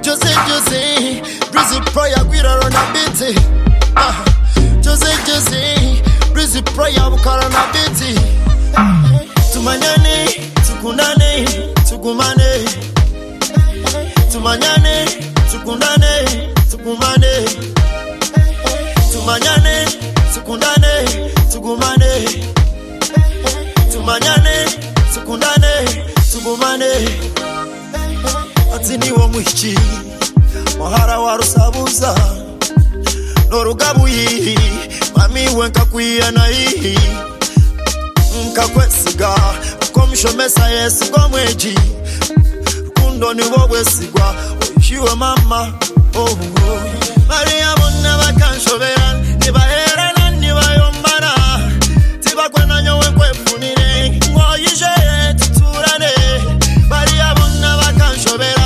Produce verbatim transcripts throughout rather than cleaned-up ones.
Jose Jose, Brizzy Prayer, we are on a bit. Jose Jose, Brizzy Prayer, we are on a bit. Tumanyane, Tukunane, Tukumane. Tumanyane, Tukunane, Tukumane. Tumanyane, Tukundane, Tukumane. Tumanyane, Tukundane, Tukumane. Atini wa mwichi Mahara wa rusabuza Norugabu hii Mami wenka kuya na hii Nka kwesiga Komisho mesa yesi kwa mweji Rukundo ni wowe sigwa Oishiwe mama Oh oh Maria mona wakanshobera Nibahera na nibayombana Tiba kwena nyowe kwefunire Mwoyije tuturane Maria mona wakanshobera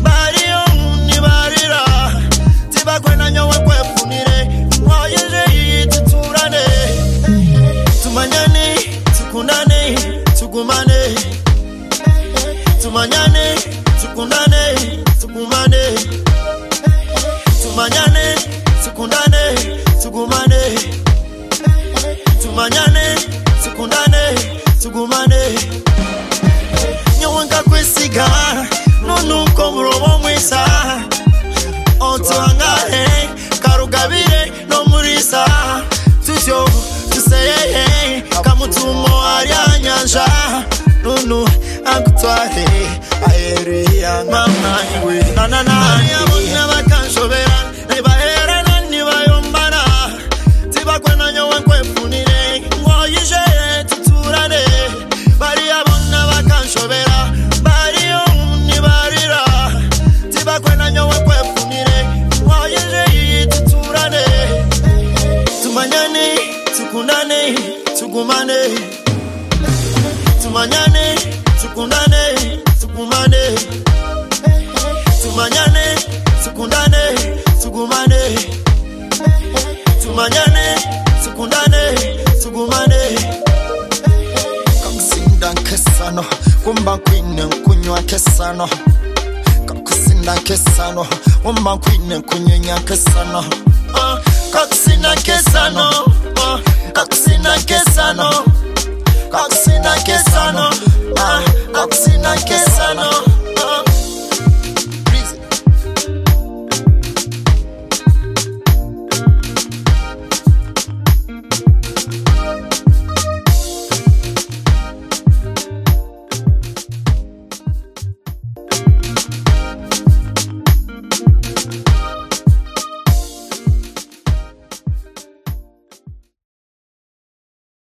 Tumanyane, Tukundane, Tukumane. Tumanyane, Tukundane, Tukumane. Tumanyane, Tukundane, Tukumane. Nyonga kwesiga, nunu komuro mwisa. Otuangare, karugabire no murisa. Tutyo, tuseye, kamutumo arianyanja. Nunu akutware aere ya mama iwe na na na ya mona bakanshobera nibahera na nibayombana tiba kwena nyowe kwefunire mwoyije tuturane bari abona bakanshobera bari nibarira tiba kwena nyowe kwefunire mwoyije tuturane tumanyane tukundane tugumane Tumanyane, Tukundane, Tukumane. Tumanyane, Tukundane, Tukumane. Tumanyane, Tukundane, Tukumane. Kakusinda kesano, kumba kwine kunywa kesano. Kakusinda kesano, kumba kwine kunywa kesano. Kakusinda kesano, kakusinda kesano. Kakusina kesano, ah, kakusina kesano.